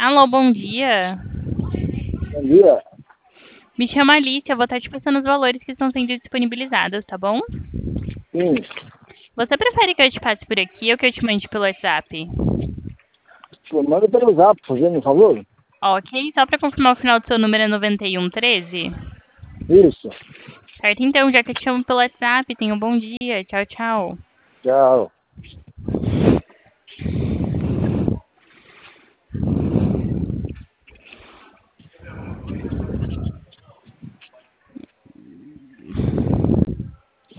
Alô, bom dia. Bom dia. Me chamo Alice, eu vou estar te passando os valores que estão sendo disponibilizados, tá bom? Sim. Você prefere que eu te passe por aqui ou que eu te mande pelo WhatsApp? Pô, manda pelo zap, fazendo um favor. Ok, só para confirmar o final do seu número é 9113? Isso. Certo, então, já que eu te chamo pelo WhatsApp, tenha um bom dia. Tchau, tchau. Tchau.